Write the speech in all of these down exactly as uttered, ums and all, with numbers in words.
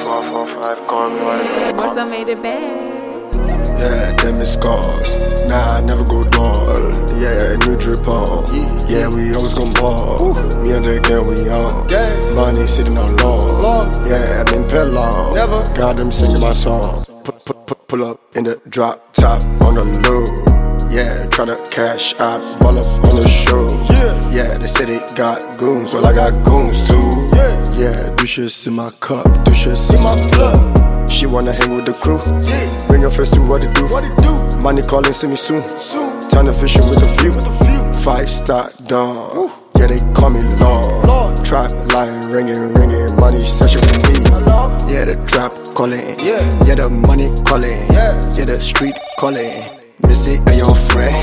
four four five, call me one. What's up made it bad? Yeah, them is scars. Nah, I never go dull. Yeah, new drip on. Yeah, we always gon' ball. Me and the girl, we on. Money sitting on law. Yeah, I've been pet long. Never got them singing my song. Put, put, put, pull up in the drop top on the low. Yeah, tryna cash out, ball up on the show. Yeah, yeah, they say they got goons, well I got goons too. Yeah, yeah, do shit in my cup, do shit in my blood. She wanna hang with the crew. Yeah, bring your friends to what it do. What it do? Money calling, see me soon. Soon. Time to fishing with a view. With a view. Five star dawn. Woo. Yeah, they call me Lord. Lord. Trap line ringing, ringing. Money session for me. Hello? Yeah, the trap calling. Yeah, yeah, the money calling. Yeah, yeah, the street calling. Missy, and your friend,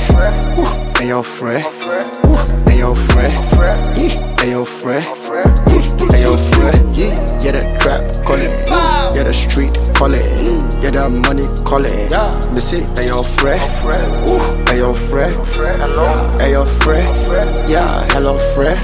and your friend, and your friend, and your friend, and your friend. Yeah, the trap calling, yeah, the street calling, yeah, the money calling. Missy, and your friend, and your friend, and your friend. Yeah, hello friend,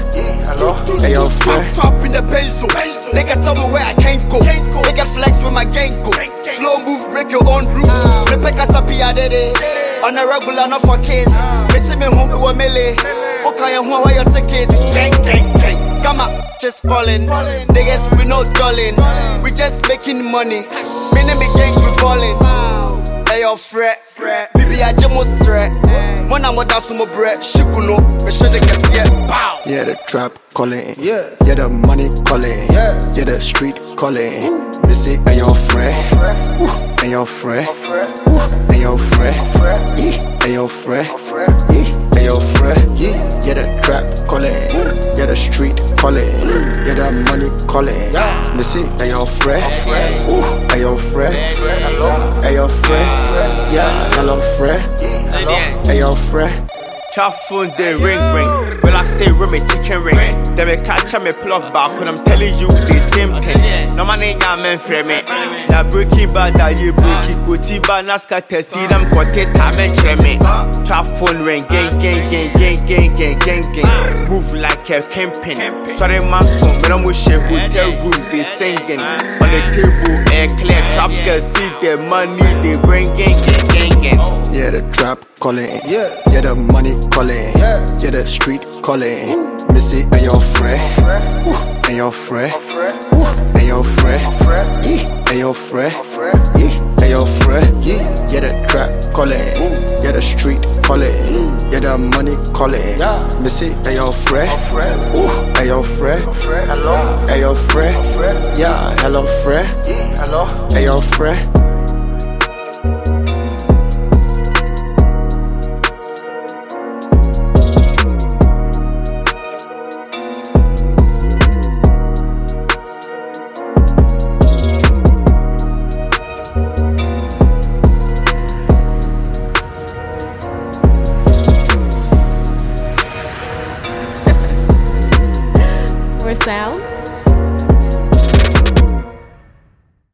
and your friend. Top in the pencil, nigga tell me where I can't go. Nigga flex with my gang go. Slow move, break your own rules. Me pick us up here, did it. On a regular, not for kids. Bitch, me home with a melee. Okay, and who are your tickets? Gang, gang, gang. Come up, just calling. Niggas, we no dulling. We just making money. Me name me gang, we ballin'. Hey, yo, fret. Baby, I just must threat. When I'm with us, my bread. Shikuno, me should the cassette. Pow. Yeah, the trap calling. Yeah, yeah, the money calling. Yeah, yeah, the street calling. Missy, and your friend, and your friend, and your friend, and your friend, and your friend. Yeah, the trap calling. Yeah, the street calling. Yeah, the money calling. Missy, and your friend, and your friend, and your friend. Yeah, hello friend, and your friend. Trap phone, they ring ring. Well, I say ring me chicken rings. Then me catch me plug back when I'm telling you the same thing. No man ain't got men for me. Now breaking bad that you breaking Kotiba Naska Tessie them kote tame me. Trap phone ring, gang gang gang gang gang gang gang gang. Move like a camping. Sorry man son, but I'm with you hotel room they singing. On the table air clear. Trap girls see the money they bring gang gang gang gang. Yeah, the trap calling. Yeah, yeah, the money calling. Yeah, yeah, the street calling. Missy, and your friend, and your friend, and your friend, and your friend, and your friend. Yeah, the trap calling. Yeah, the street calling. Yeah, the money calling. Missy, and your friend, and your friend, and your friend. Yeah, hello friend, and your friend. More sound?